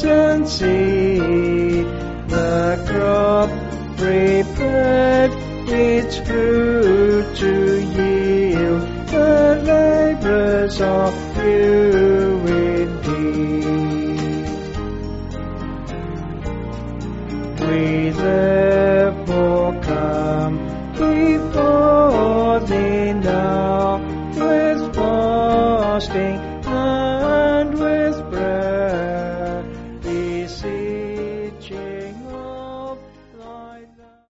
and seed, the crop prepared its fruit to yield, the laborers are few indeed. We therefore come before thee now with fasting